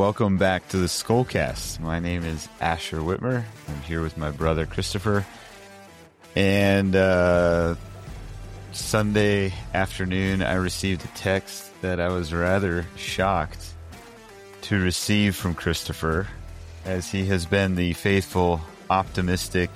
welcome back to the Skullcast. My name is Asher Whitmer. I'm here with my brother Christopher. And Sunday afternoon, I received a text that I was rather shocked to receive from Christopher, as he has been the faithful, optimistic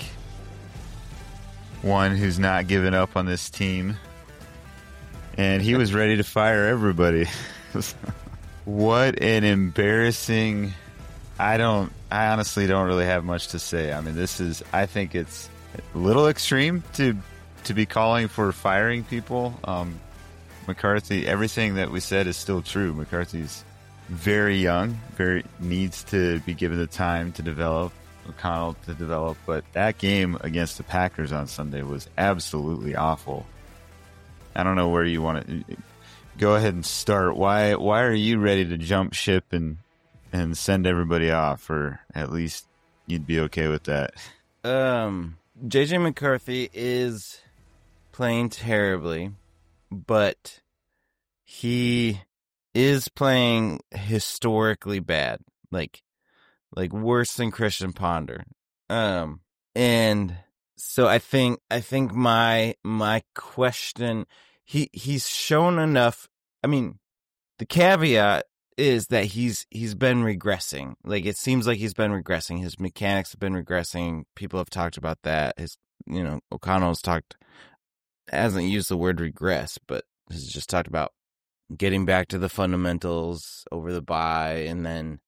one who's not given up on this team. And he was ready to fire everybody. What an embarrassing... I honestly don't really have much to say. I mean, I think it's a little extreme to be calling for firing people. McCarthy, everything that we said is still true. McCarthy's very young, needs to be given the time to develop, O'Connell to develop, but that game against the Packers on Sunday was absolutely awful. I don't know where you want to go ahead and start. Why are you ready to jump ship and send everybody off, or at least you'd be okay with that? JJ McCarthy is playing terribly, but he is playing historically bad, like worse than Christian Ponder. And so I think my question, he's shown enough. I mean, the caveat is that he's been regressing. Like, it seems like he's been regressing. His mechanics have been regressing. People have talked about that. O'Connell's hasn't used the word regress, but has just talked about getting back to the fundamentals over the bye, and then,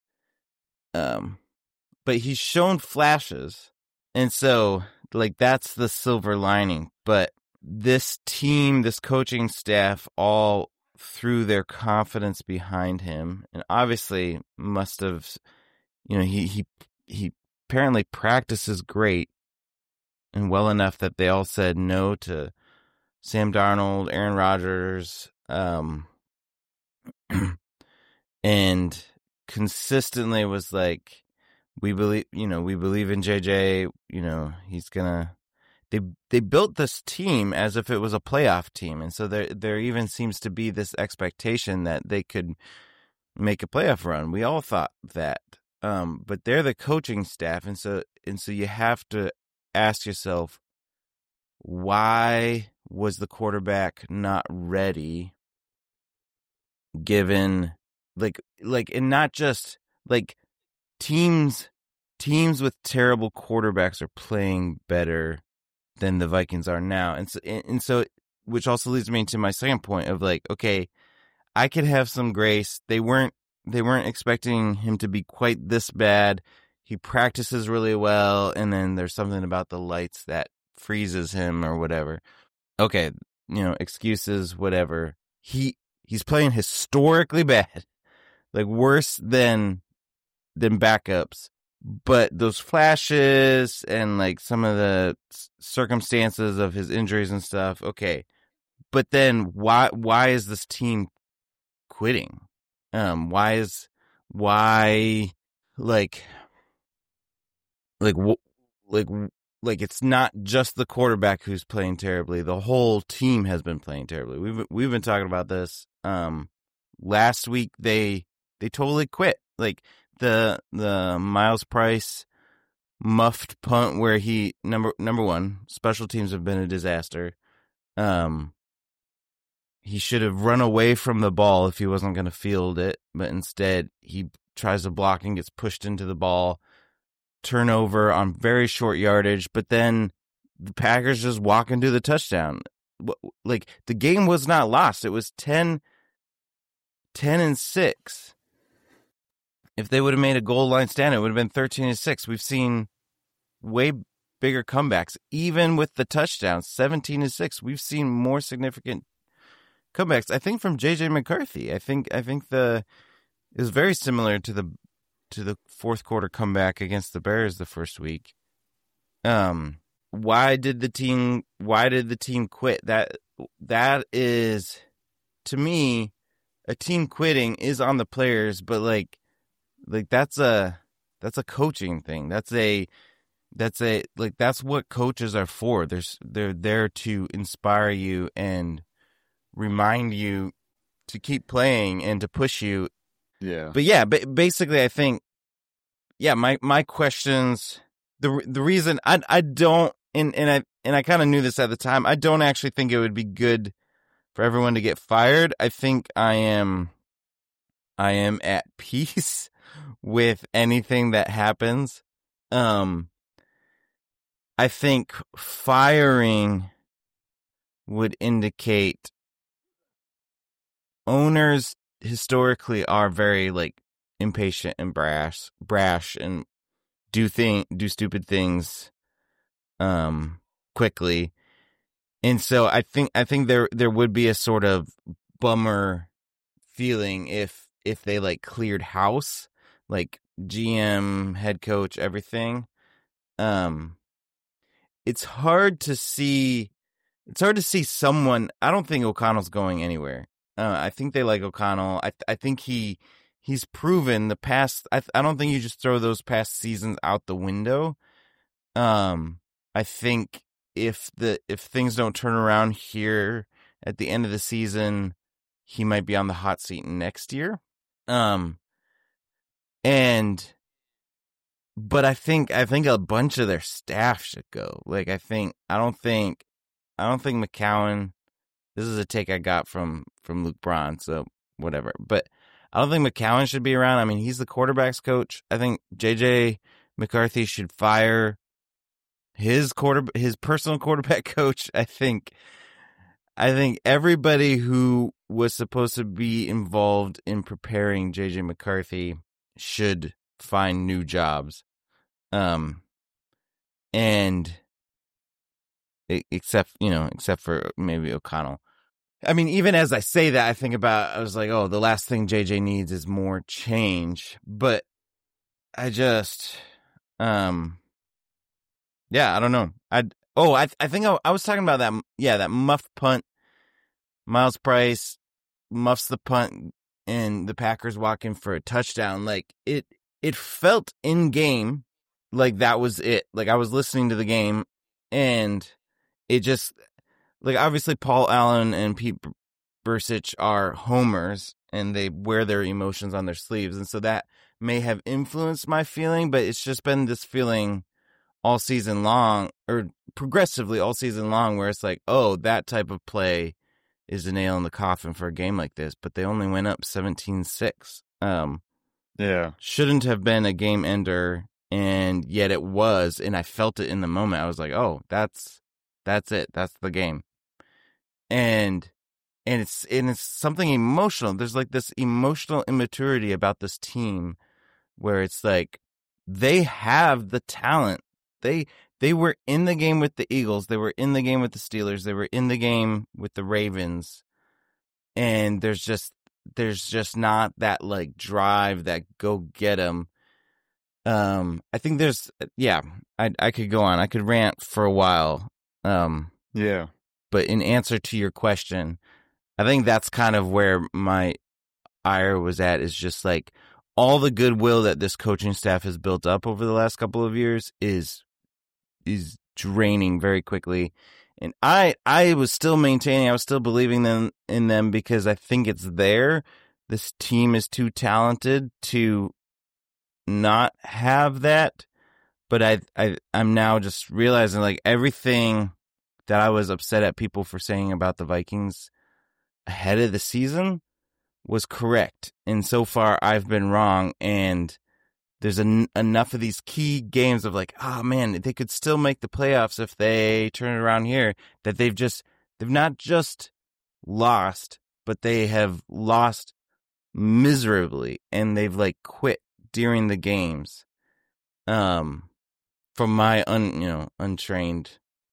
but he's shown flashes, and so, like, that's the silver lining. But this team, this coaching staff, all threw their confidence behind him, and obviously must have, he apparently practices great and well enough that they all said no to Sam Darnold, Aaron Rodgers, and consistently was like, we believe in JJ, he's gonna. They built this team as if it was a playoff team, and so there even seems to be this expectation that they could make a playoff run. We all thought that, but they're the coaching staff, and so you have to ask yourself, why was the quarterback not ready? Given and not just like teams with terrible quarterbacks are playing better than the Vikings are now, and so which also leads me to my second point of, like, okay, I could have some grace. They weren't expecting him to be quite this bad. He practices really well, and then there's something about the lights that freezes him or whatever. Okay, excuses, whatever. He's playing historically bad, like worse than backups. But those flashes and, like, some of the circumstances of his injuries and stuff, okay. But then why is this team quitting? Why it's not just the quarterback who's playing terribly. The whole team has been playing terribly. We've been talking about this. Last week they totally quit. Like, the Miles Price muffed punt where he number one, special teams have been a disaster. He should have run away from the ball if he wasn't going to field it, but instead he tries to block and gets pushed into the ball. Turnover on very short yardage, but then the Packers just walk into the touchdown. Like, the game was not lost. It was 10-6. If they would have made a goal line stand, it would have been 13-6. We've seen way bigger comebacks, even with the touchdowns, 17-6. We've seen more significant comebacks. I think from JJ McCarthy. I think it was very similar to the fourth quarter comeback against the Bears the first week. Why did the team quit? That is, to me, a team quitting is on the players, but like that's a coaching thing. That's what coaches are for. They're there to inspire you and remind you to keep playing and to push you Yeah. But yeah, basically, I think, yeah, my questions, the reason I don't, and I kind of knew this at the time, I don't actually think it would be good for everyone to get fired. I think I am at peace with anything that happens. I think firing would indicate owners historically are very like impatient and brash and do stupid things quickly. And so I think there would be a sort of bummer feeling if they like cleared house, like GM, head coach, everything. It's hard to see someone. I don't think O'Connell's going anywhere. I think they like O'Connell. I think he's proven the past. I don't think you just throw those past seasons out the window. I think if things don't turn around here at the end of the season, he might be on the hot seat next year. But I think a bunch of their staff should go. Like I don't think McCown. This is a take I got from Luke Braun, so whatever. But I don't think McCown should be around. I mean, he's the quarterback's coach. I think JJ McCarthy should fire his personal quarterback coach. I think everybody who was supposed to be involved in preparing JJ McCarthy should find new jobs. And except for maybe O'Connell. I mean, even as I say that, I was like, oh, the last thing JJ needs is more change. But I just, yeah, I don't know. I think I was talking about that. Yeah, that muff punt. Miles Price muffs the punt and the Packers walk in for a touchdown. Like it felt in game like that was it. Like I was listening to the game and it just, like, obviously Paul Allen and Pete Bursich are homers and they wear their emotions on their sleeves. And so that may have influenced my feeling, but it's just been this feeling all season long, or progressively all season long, where it's like, oh, that type of play is a nail in the coffin for a game like this. But they only went up 17-6. Yeah. Shouldn't have been a game ender, and yet it was, and I felt it in the moment. I was like, oh, that's it. That's the game. And it's something emotional. There's like this emotional immaturity about this team where it's like they have the talent. They were in the game with the Eagles. They were in the game with the Steelers. They were in the game with the Ravens. And there's just not that like drive, that go get them. I think there's, yeah, I could go on. I could rant for a while. Yeah. But in answer to your question, I think that's kind of where my ire was at, is just like all the goodwill that this coaching staff has built up over the last couple of years is draining very quickly. And I was still maintaining, I was still believing in them because I think it's there. This team is too talented to not have that. But I'm now just realizing, like, everything that I was upset at people for saying about the Vikings ahead of the season was correct. And so far I've been wrong. And there's enough of these key games of like, oh man, they could still make the playoffs if they turn it around here, that they've not just lost, but they have lost miserably, and they've like quit during the games. From my untrained,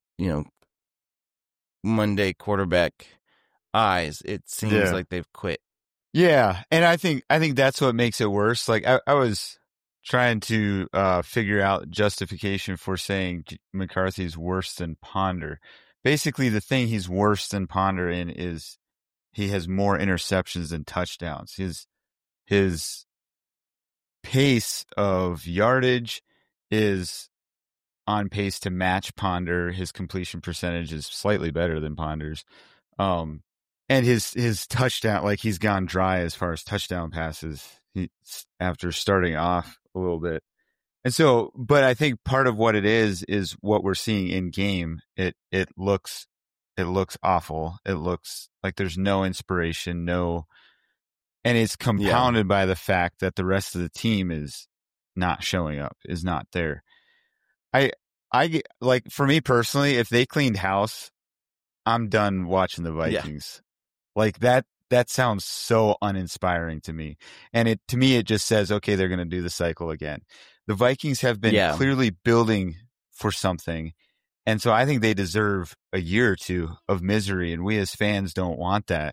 Monday quarterback eyes, it seems like they've quit. Yeah, and I think that's what makes it worse. Like I was trying to figure out justification for saying McCarthy's worse than Ponder. Basically, the thing he's worse than Ponder in is he has more interceptions than touchdowns. His pace of yardage is on pace to match Ponder. His completion percentage is slightly better than Ponder's. and his touchdown, like he's gone dry as far as touchdown passes after starting off a little bit. And so, but I think part of what it is what we're seeing in game. It looks awful. It looks like there's no inspiration, and it's compounded by the fact that the rest of the team is not showing up, is not there. I like, for me personally, if they cleaned house, I'm done watching the Vikings. Like that sounds so uninspiring to me. And to me, it just says, okay, they're going to do the cycle again. The Vikings have been clearly building for something. And so I think they deserve a year or two of misery. And we as fans don't want that.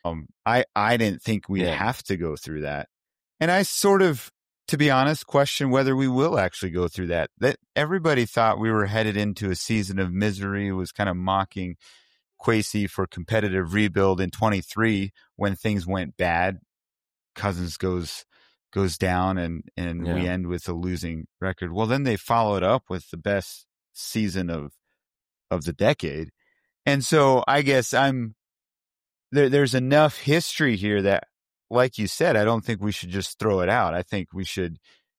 I didn't think we'd have to go through that. And I sort of, to be honest, question whether we will actually go through that. That everybody thought we were headed into a season of misery, was kind of mocking Kwesi for competitive rebuild in 23 when things went bad. Cousins goes down and we end with a losing record. Well, then they followed up with the best season of the decade. And so I guess there's enough history here that, like you said, I don't think we should just throw it out. I think we should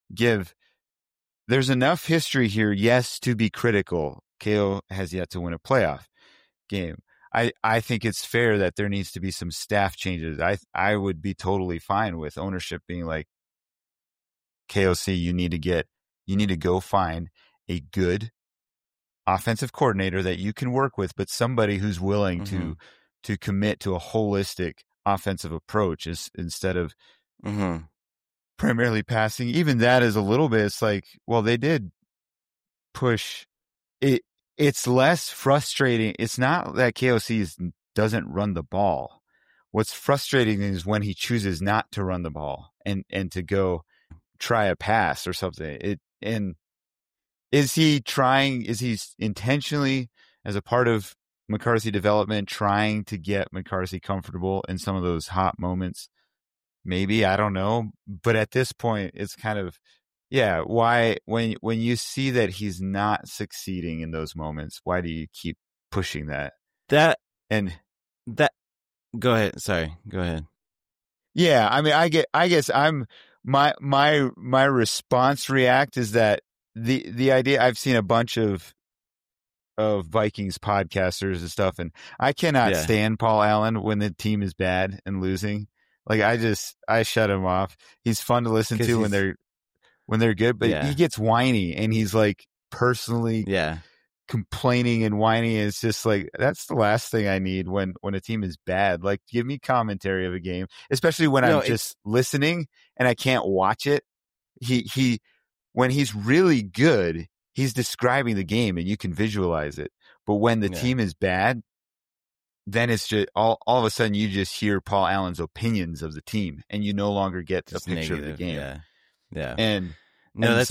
there's enough history here, yes, to be critical. KO has yet to win a playoff game. I think it's fair that there needs to be some staff changes. I would be totally fine with ownership being like, KOC, you need to go find a good offensive coordinator that you can work with, but somebody who's willing to commit to a holistic offensive approach instead of primarily passing. Even that is a little bit, it's like, well, they did push it. It's less frustrating. It's not that KOC doesn't run the ball. What's frustrating is when he chooses not to run the ball and to go try a pass or something. And is he intentionally, as a part of McCarthy development, trying to get McCarthy comfortable in some of those hot moments? Maybe, I don't know. But at this point, it's kind of, why, when you see that he's not succeeding in those moments, why do you keep pushing that? Go ahead. Sorry, go ahead. Yeah, I mean, I guess my response react is that the idea, I've seen a bunch of Vikings podcasters and stuff, and I cannot stand Paul Allen when the team is bad and losing. Like, I shut him off. He's fun to listen to when they're good, but he gets whiny and he's like personally complaining and whining. It's just like, that's the last thing I need when a team is bad. Like, give me commentary of a game, especially when I'm just listening and I can't watch it. He when he's really good, he's describing the game and you can visualize it. But when the team is bad, then it's just all of a sudden you just hear Paul Allen's opinions of the team and you no longer get the picture of the game. Yeah. And that's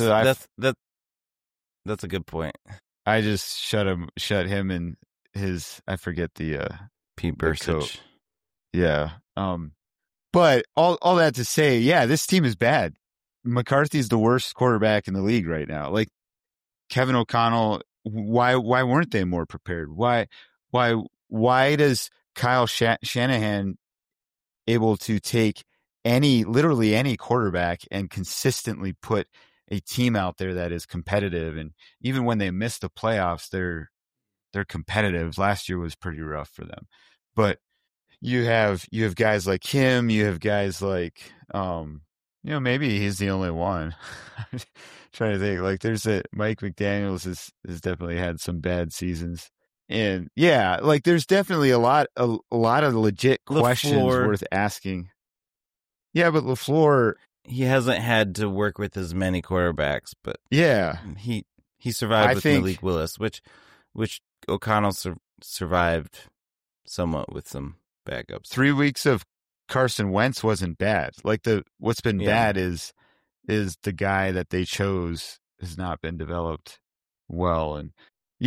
a good point. I just shut him and his, I forget the Pete Bursich. Yeah. But all that to say, this team is bad. McCarthy's the worst quarterback in the league right now. Like, Kevin O'Connell, why weren't they more prepared? Why does Kyle Shanahan able to take literally any quarterback and consistently put a team out there that is competitive? And even when they miss the playoffs, they're competitive. Last year was pretty rough for them. But you have guys like him, you have guys like maybe he's the only one. I'm trying to think. Like, there's Mike McDaniels has definitely had some bad seasons. And like, there's definitely a lot of legit questions worth asking. Yeah, but LaFleur, he hasn't had to work with as many quarterbacks, but he survived with Malik Willis, which O'Connell survived somewhat with some backups. 3 weeks of Carson Wentz wasn't bad. Like, what's been bad is the guy that they chose has not been developed well. And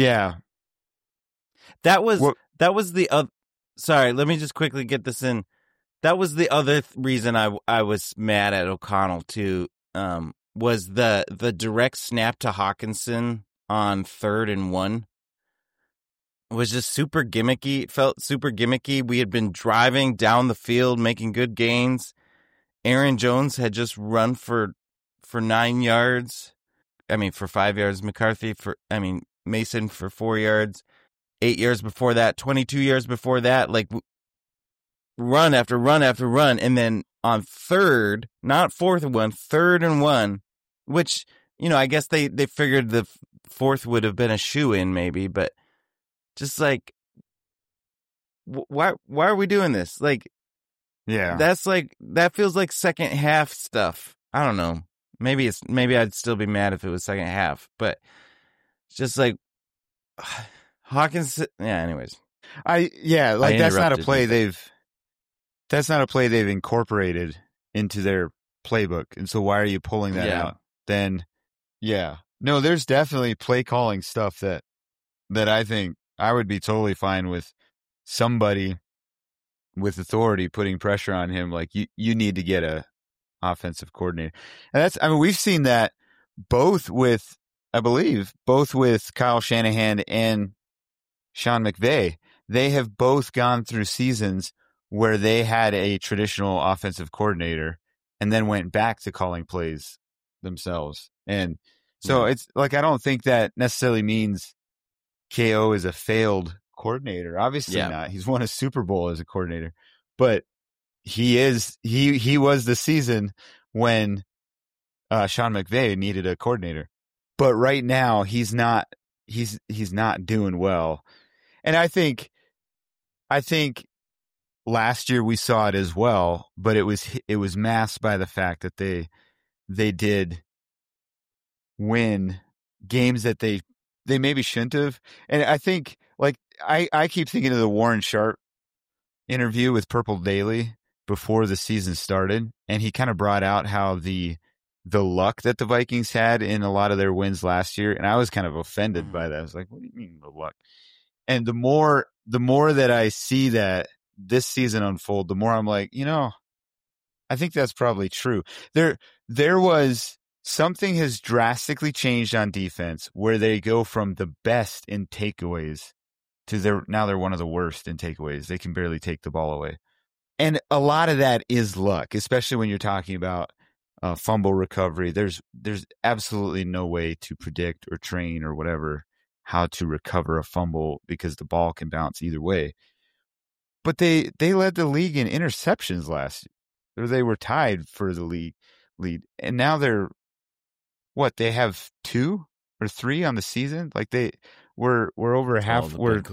that was the other. Sorry, let me just quickly get this in. That was the other reason I was mad at O'Connell too. Was the direct snap to Hawkinson on 3rd and 1. was just super gimmicky. It felt super gimmicky. We had been driving down the field, making good gains. Aaron Jones had just run for 9 yards. For 5 yards. Mason for 4 yards. 8 years before that, 22 years before that, like run after run after run. And then on third, not fourth and one, 3rd and 1, which, I guess they figured the fourth would have been a shoe-in maybe, but just like, why are we doing this? Like, yeah, that feels like second half stuff. I don't know. Maybe I'd still be mad if it was second half, but it's just like Hawkins. Yeah. Anyways, that's not a play they've incorporated into their playbook, and so why are you pulling that out? Then, no, there's definitely play calling stuff that I think I would be totally fine with somebody with authority putting pressure on him. Like you need to get a offensive coordinator, and we've seen that both with Kyle Shanahan and Sean McVay. They have both gone through seasons where they had a traditional offensive coordinator and then went back to calling plays themselves. And so it's like, I don't think that necessarily means KO is a failed coordinator. Obviously not. He's won a Super Bowl as a coordinator, but he was the season when Sean McVay needed a coordinator. But right now he's not doing well. And I think last year we saw it as well, but it was masked by the fact that they did win games that they maybe shouldn't have. And I think, like, I keep thinking of the Warren Sharp interview with Purple Daily before the season started, and he kind of brought out how the luck that the Vikings had in a lot of their wins last year, and I was kind of offended by that. I was like, what do you mean the luck? And the more that I see that this season unfold, the more I'm like, I think that's probably true. There was something has drastically changed on defense where they go from the best in takeaways to now they're one of the worst in takeaways. They can barely take the ball away. And a lot of that is luck, especially when you're talking about fumble recovery. There's absolutely no way to predict or train or whatever how to recover a fumble because the ball can bounce either way. But they led the league in interceptions last year. Or they were tied for the league lead. And now they have 2 or 3 on the season? Like we're over half.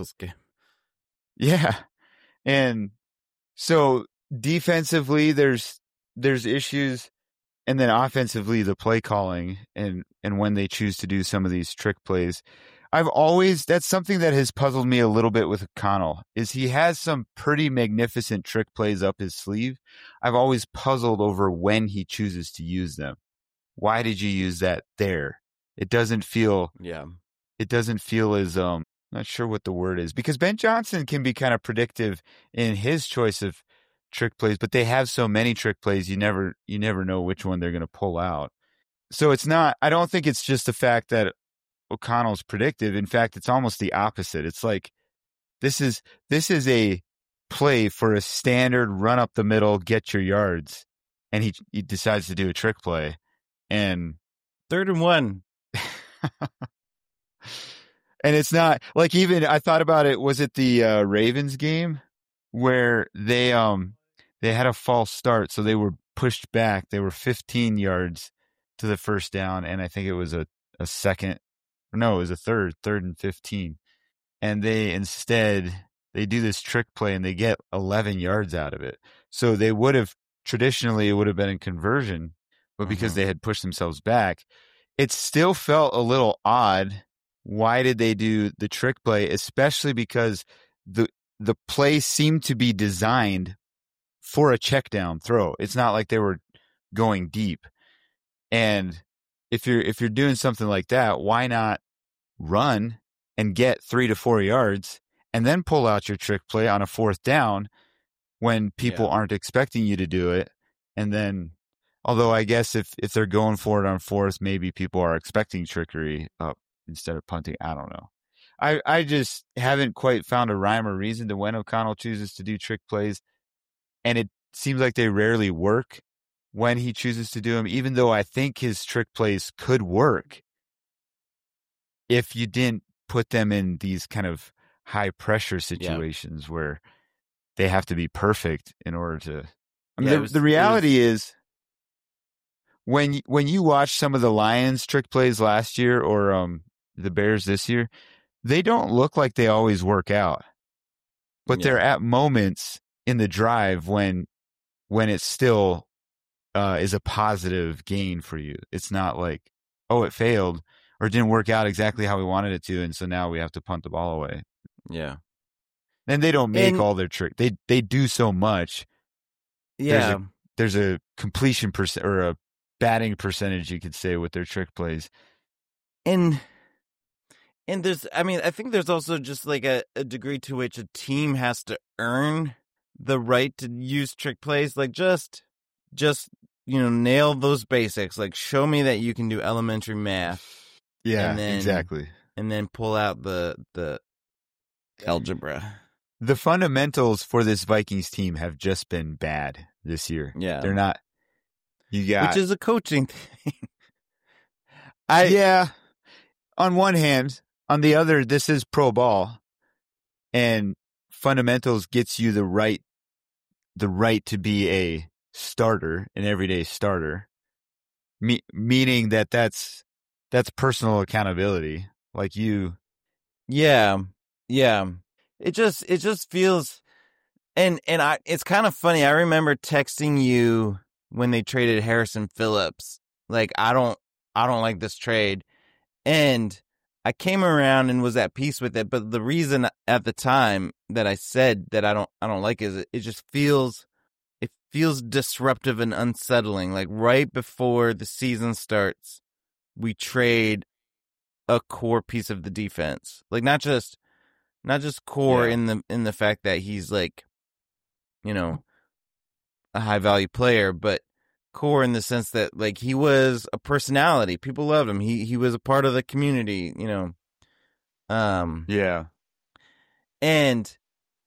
Yeah. And so defensively there's issues, and then offensively the play calling and when they choose to do some of these trick plays. That's something that has puzzled me a little bit with O'Connell, is he has some pretty magnificent trick plays up his sleeve. I've always puzzled over when he chooses to use them. Why did you use that there? It doesn't feel as, not sure what the word is, because Ben Johnson can be kind of predictive in his choice of trick plays, but they have so many trick plays, you never know which one they're going to pull out. So I don't think it's just the fact that O'Connell's predictive. In fact, it's almost the opposite. It's like, this is a play for a standard run up the middle, get your yards. And he decides to do a trick play, and 3rd and 1. And it's not like, even I thought about it. Was it the Ravens game where they had a false start? So they were pushed back. They were 15 yards to the first down. And I think it was a second. No, it was a third and 15. And they do this trick play and they get 11 yards out of it. So they traditionally it would have been in conversion, but because they had pushed themselves back, it still felt a little odd. Why did they do the trick play? Especially because the play seemed to be designed for a check down throw. It's not like they were going deep. And if you're doing something like that, why not run and get 3 to 4 yards and then pull out your trick play on a 4th down when people aren't expecting you to do it? And then, although I guess if they're going for it on 4th, maybe people are expecting trickery up instead of punting. I don't know. I just haven't quite found a rhyme or reason to when O'Connell chooses to do trick plays, and it seems like they rarely work when he chooses to do them, even though I think his trick plays could work if you didn't put them in these kind of high pressure situations where they have to be perfect in order to. I mean, the reality is when you watch some of the Lions trick plays last year or the Bears this year, they don't look like they always work out, but they're at moments in the drive when it still is a positive gain for you. It's not like, oh, it failed or it didn't work out exactly how we wanted it to, and so now we have to punt the ball away. Yeah. And they don't make all their trick. They do so much. Yeah. There's a completion percent or a batting percentage, you could say, with their trick plays. And there's, I mean, I think there's also just like a degree to which a team has to earn the right to use trick plays. Like just nail those basics. Like show me that you can do elementary math. Yeah, and then, exactly. And then pull out the algebra. The fundamentals for this Vikings team have just been bad this year. Yeah. They're not. Which is a coaching thing. Yeah. On one hand, on the other, this is pro ball, and fundamentals gets you the right to be a starter, an everyday starter, meaning that's personal accountability. Like you. Yeah. Yeah. It just feels, and it's kind of funny. I remember texting you when they traded Harrison Phillips. Like, I don't like this trade. And I came around and was at peace with it. But the reason at the time that I said that I don't like it is it just feels disruptive and unsettling. Like right before the season starts, we trade a core piece of the defense. Like not just core in the fact that he's like, a high value player, but core in the sense that like he was a personality. People loved him. He was a part of the community, Yeah. And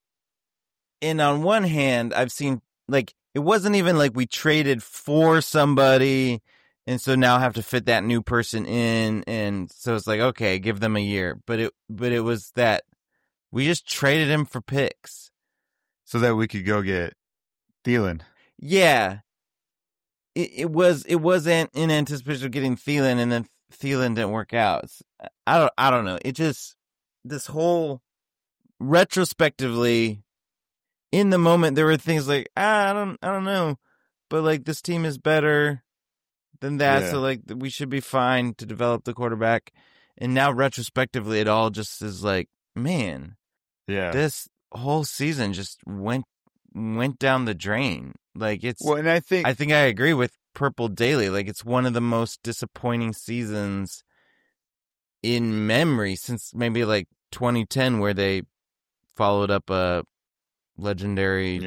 on one hand, I've seen like it wasn't even like we traded for somebody and so now have to fit that new person in, and so it's like, okay, give them a year. But it was that we just traded him for picks. So that we could go get Thielen. Yeah. It was in anticipation of getting Thielen, and then Thielen didn't work out. I don't know. It just, this whole, retrospectively, in the moment there were things like, I don't know, but like this team is better than that, so like we should be fine to develop the quarterback. And now retrospectively, it all just is like, man, this whole season just went down the drain. Like it's, well, and I think I agree with Purple Daily. Like it's one of the most disappointing seasons in memory since maybe like 2010, where they followed up a legendary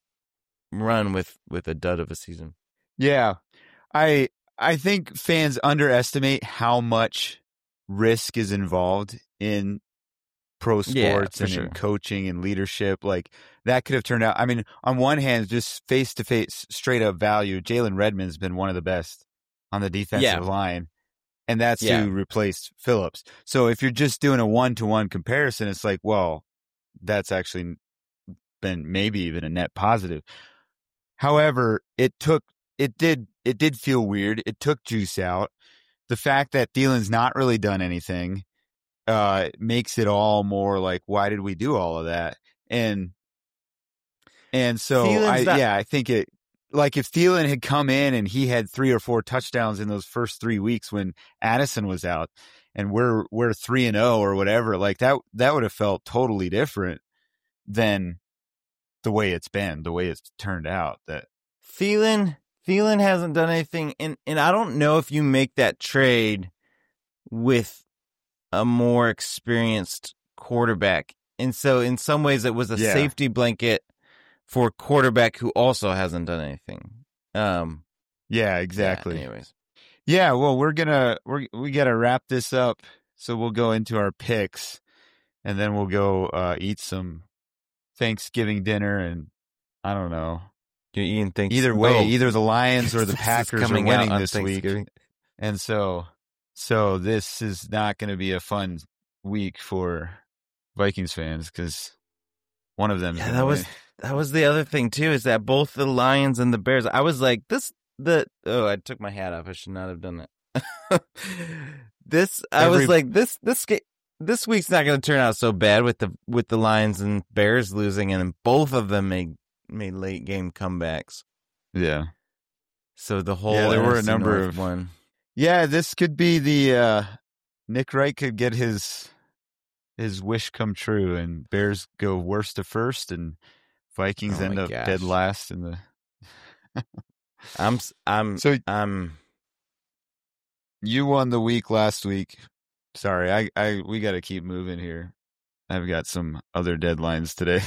run with a dud of a season. Yeah. I think fans underestimate how much risk is involved in pro sports and in coaching and leadership. Like that could have turned out. I mean, on one hand, just face to face, straight up value, Jalen Redmond's been one of the best on the defensive line, and that's who replaced Phillips. So if you're just doing a 1-to-1 comparison, it's like, well, that's actually been maybe even a net positive. However, it did feel weird. It took juice out. The fact that Thielen's not really done anything makes it all more like, why did we do all of that? And so I think it, like if Thielen had come in and he had 3 or 4 touchdowns in those first 3 weeks when Addison was out, and we're 3-0 or whatever, like that would have felt totally different than the way it's turned out. That Thielen hasn't done anything, and I don't know if you make that trade with a more experienced quarterback. And so in some ways it was a safety blanket for a quarterback who also hasn't done anything. Yeah, exactly. Anyways. Yeah, well, we got to wrap this up, so we'll go into our picks. and then we'll go eat some Thanksgiving dinner, and I don't know. You're eating Either way, either the Lions or the This is Packers are coming winning out on this week, Thanksgiving. and so this is not going to be a fun week for Vikings fans because one of them. Yeah, that was the other thing too, is that both the Lions and the Bears. I was like, I took my hat off. I should not have done that. I was like, this week's not going to turn out so bad with the Lions and Bears losing, and both of them made late game comebacks. Yeah. So the whole there were a NFC number North of one. Yeah, this could be the Nick Wright could get his wish come true, and Bears go worst to first, and Vikings end up dead last in the. You won the week last week. Sorry, we got to keep moving here. I've got some other deadlines today.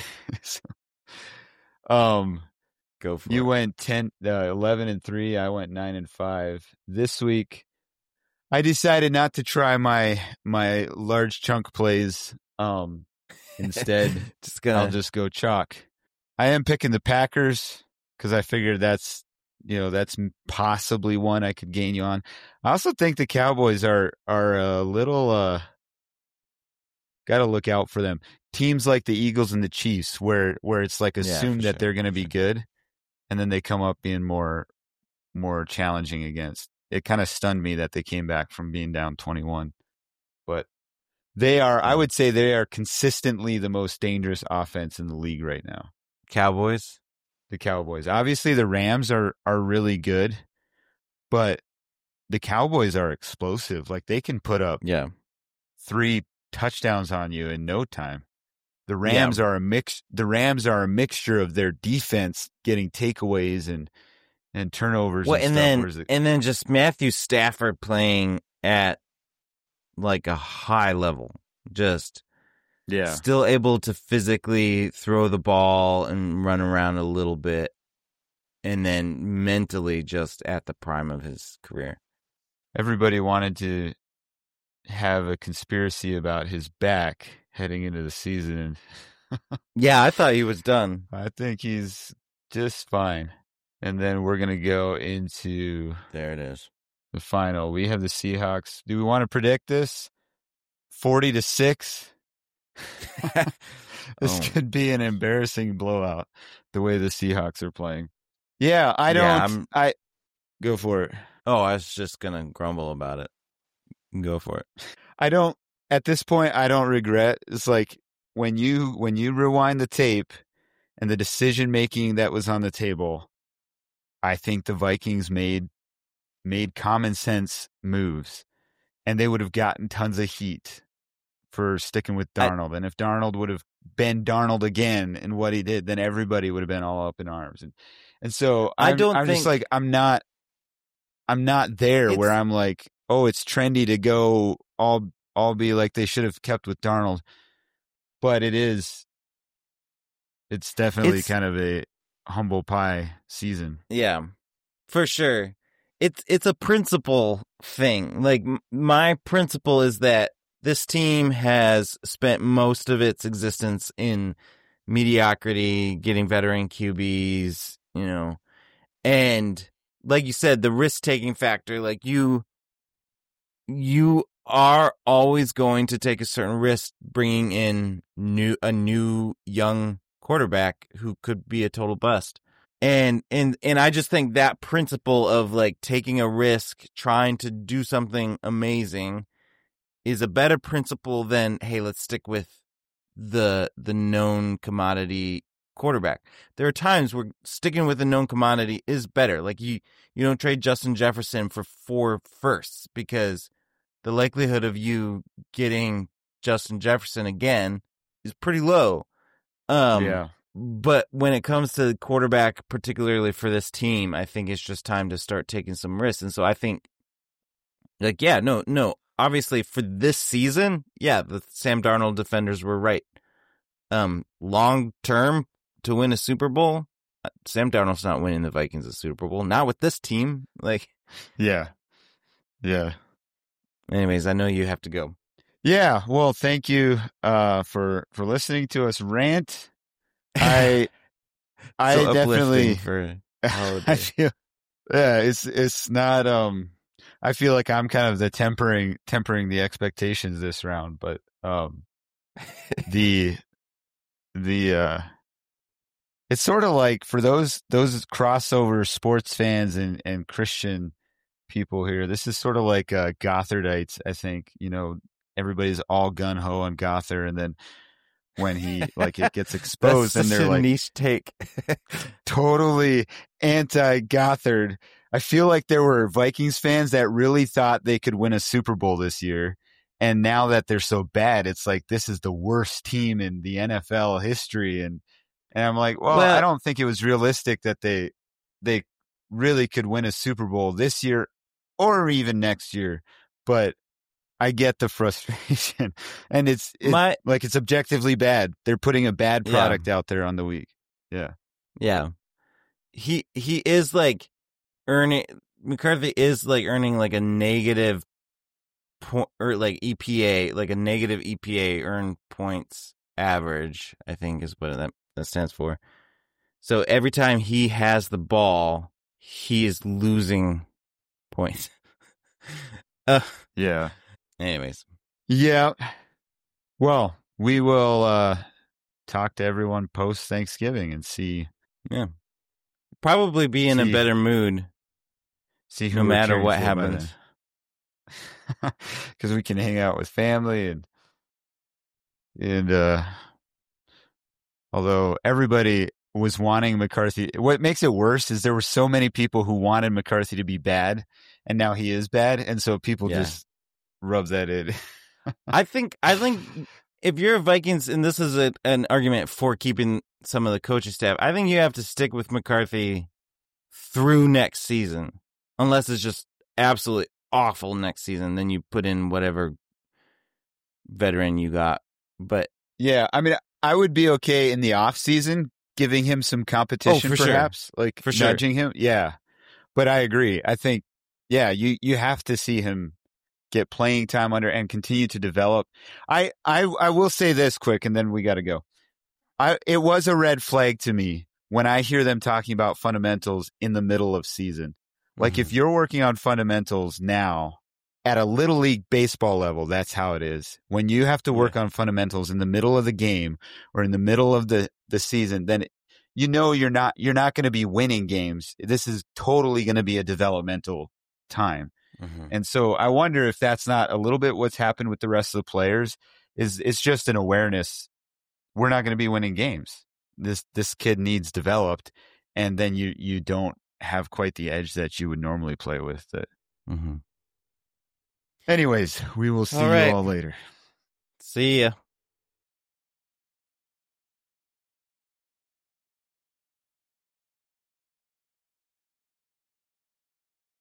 Go for it. You went 11-3. I went 9-5. This week, I decided not to try my large chunk plays. Instead, I'll just go chalk. I am picking the Packers because I figured that's possibly one I could gain you on. I also think the Cowboys are a little got to look out for them. Teams like the Eagles and the Chiefs, where it's like assumed that they're going to be good, and then they come up being more challenging against. It kind of stunned me that they came back from being down 21, but they are. I would say they are consistently the most dangerous offense in the league right now. Cowboys. The Cowboys. Obviously, the Rams are really good, but the Cowboys are explosive. Like, they can put up 3 touchdowns on you in no time. The Rams are a mix. The Rams are a mixture of their defense getting takeaways and turnovers. Well, and stuff. And then just Matthew Stafford playing at like a high level, just still able to physically throw the ball and run around a little bit, and then mentally just at the prime of his career. Everybody wanted to have a conspiracy about his back heading into the season. Yeah, I thought he was done. I think he's just fine. And then we're going to go into there it is. The final. We have the Seahawks. Do we want to predict this? 40-6. This could be an embarrassing blowout the way the Seahawks are playing. Yeah, I go for it. Oh, I was just going to grumble about it. Go for it. At this point, I don't regret. It's like when you rewind the tape and the decision making that was on the table, I think the Vikings made common sense moves, and they would have gotten tons of heat for sticking with Darnold. And if Darnold would have been Darnold again in what he did, then everybody would have been all up in arms. And so I'm just like, I'm not there where I'm like, oh, it's trendy to go all be like they should have kept with Darnold. But it's definitely kind of a humble pie season. Yeah, for sure. It's a principle thing. Like, my principle is that this team has spent most of its existence in mediocrity, getting veteran QBs, and like you said, the risk-taking factor, like you are always going to take a certain risk bringing in a new young quarterback who could be a total bust. And I just think that principle of like taking a risk, trying to do something amazing is a better principle than, hey, let's stick with the known commodity quarterback. There are times where sticking with the known commodity is better. Like you don't trade Justin Jefferson for 4 firsts because the likelihood of you getting Justin Jefferson again is pretty low. But when it comes to the quarterback, particularly for this team, I think it's just time to start taking some risks. And so I think, like, no. Obviously, for this season, the Sam Darnold defenders were right. Long term, to win a Super Bowl, Sam Darnold's not winning the Vikings a Super Bowl. Not with this team. Like, yeah. Anyways, I know you have to go. Yeah, well, thank you for listening to us rant. I So I uplifting definitely for a I holiday. feel yeah, it's not I feel like I'm kind of the tempering the expectations this round, but the the it's sort of like for those crossover sports fans and Christian people here, this is sort of like Gothardites, I think. Everybody's all gun ho on Gothard, and then when he like it gets That's exposed, and such they're a like niche take. totally anti Gothard. I feel like there were Vikings fans that really thought they could win a Super Bowl this year. And now that they're so bad, it's like this is the worst team in the NFL history. And I'm like, well, I Well, don't think it was realistic that they really could win a Super Bowl this year or even next year. But I get the frustration. And it's my like it's objectively bad. They're putting a bad yeah, product out there on the week. Yeah. yeah. He is like earning McCarthy is like earning like a negative point or like EPA, like a negative EPA earned points average, I think is what that stands for. So every time he has the ball, he is losing points. uh, Yeah. anyways, Yeah. Well, we will talk to everyone post Thanksgiving and see yeah. Probably be in a see better mood see who no we're matter cheering what for by happens. then. Because we can hang out with family and although everybody was wanting McCarthy, what makes it worse is there were so many people who wanted McCarthy to be bad, and now he is bad, and so people Yeah. just rub that in. I think if you're a Vikings, and this is an argument for keeping some of the coaching staff, I think you have to stick with McCarthy through next season, unless it's just absolutely awful next season. Then you put in whatever veteran you got. But Yeah, I mean, I would be okay in the off season giving him some competition, for sure. perhaps, like For sure. nudging him. Yeah, but I agree. I think, yeah, you have to see him get playing time under and continue to develop. I will say this quick, and then we got to go. It was a red flag to me when I hear them talking about fundamentals in the middle of season. Like if you're working on fundamentals now at a little league baseball level, that's how it is. When you have to work on fundamentals in the middle of the game or in the middle of the season, then you're not going to be winning games. This is totally going to be a developmental time. And so I wonder if that's not a little bit what's happened with the rest of the players. It's just an awareness. We're not going to be winning games. This kid needs developed, and then you don't have quite the edge that you would normally play with. That. Anyways, we will see you all later. See ya.